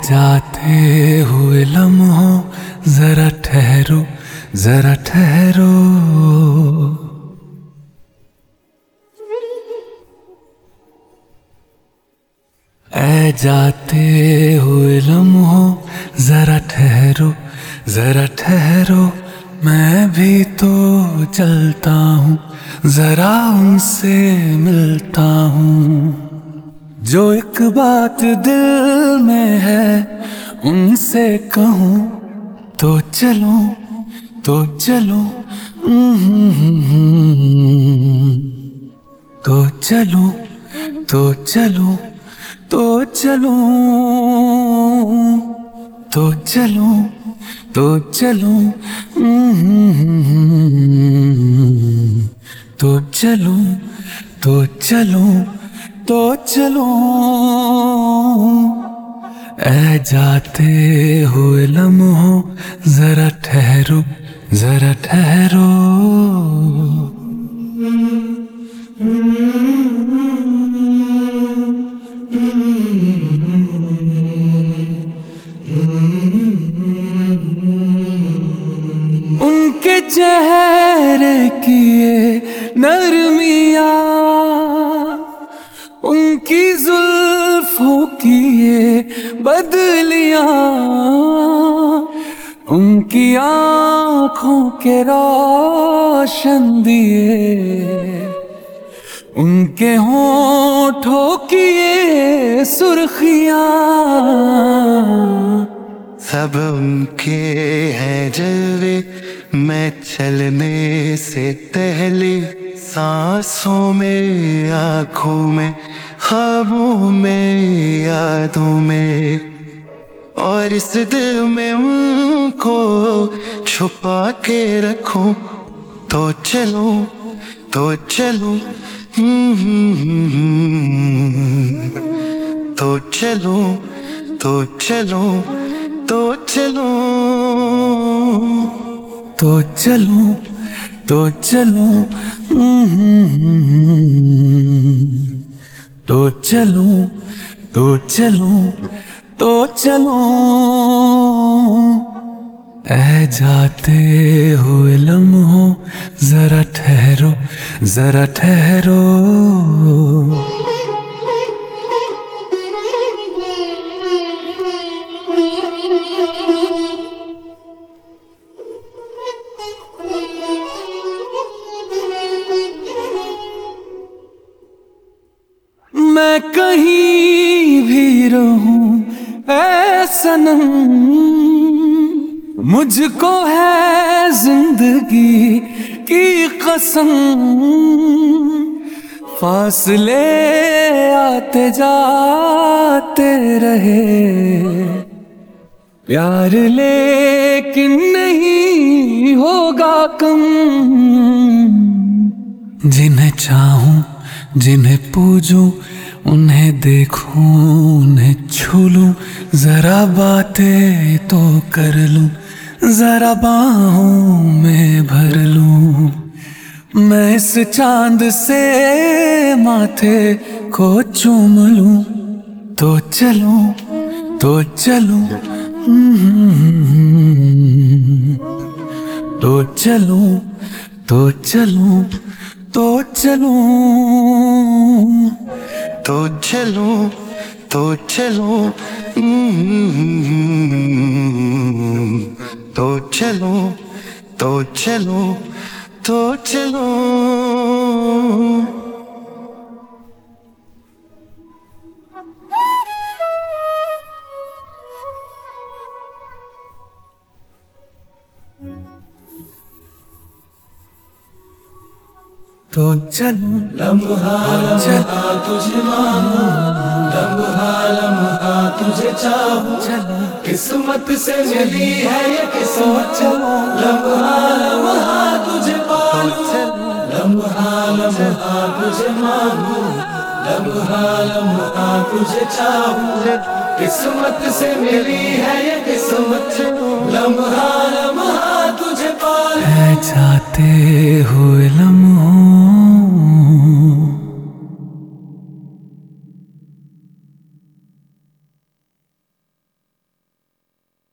जाते हुए लम्हों जरा ठहरो, जरा ठहरो। ऐ जाते हुए लम्हों जरा ठहरो, जरा ठहरो। मैं भी तो चलता हूँ, जरा उनसे मिलता हूँ। जो एक बात दिल में है उनसे कहूँ तो चलो, तो चलो, तो चलो, तो चलो, तो चलो, तो चलो, तो चलो, तो चलो, तो चलो, तो चलो। ऐ जाते हुए लम्हों जरा ठहरो, जरा ठहरो। उनके चेहरे की ये नरमियाँ, उनकी जुल्फों की ये बदलियाँ, उनकी आँखों के रोशन दिए, उनके होठों की ये सुर्खियाँ, सब उनके हैं जलवे। मैं चलने से पहले सांसों में, आँखों में, ख्वाबों में, यादों में, और इस दिल में उनको छुपा के रखूं। तो चलो, तो चलो, तो चलो, तो चलो, तो चलो, तो चलो, तो चलो, तो चलो, तो चलो, तो चलो। ऐ जाते हुए लम्हों जरा ठहरो, जरा ठहरो। मैं कहीं भी रहूं ऐ सनम, मुझको है जिंदगी की कसम। फासले आते जाते रहे, प्यार लेकिन नहीं होगा कम। जिन्हें चाहूं, जिन्हें पूजूं, उन्हें देखूं, उन्हें छू लूं, जरा बातें तो कर लूं, जरा बाहों में भर लूं। मैं इस चांद से माथे को चूम लूं। तो चलो, तो चलो, तो चलो, तो चलो, तो चलो, तो चलो, तो चलो, तो चलो, तो चलो, तो चलो। तो चलो, लम्हा लम्हा तुझे मांगू, लम्हा लम्हा तुझे चाहूं। किस्मत से मिली है ये किस्मत, लम्हा लम्हा तुझे पालूं। लम्हा लम्हा तुझे मांगू, लम्हा लम्हा तुझे चाहूं। किस्मत से मिली है ये किस्मत, लम्हा लम्हा तुझे पालूं। ऐ जाते हुए लम्हों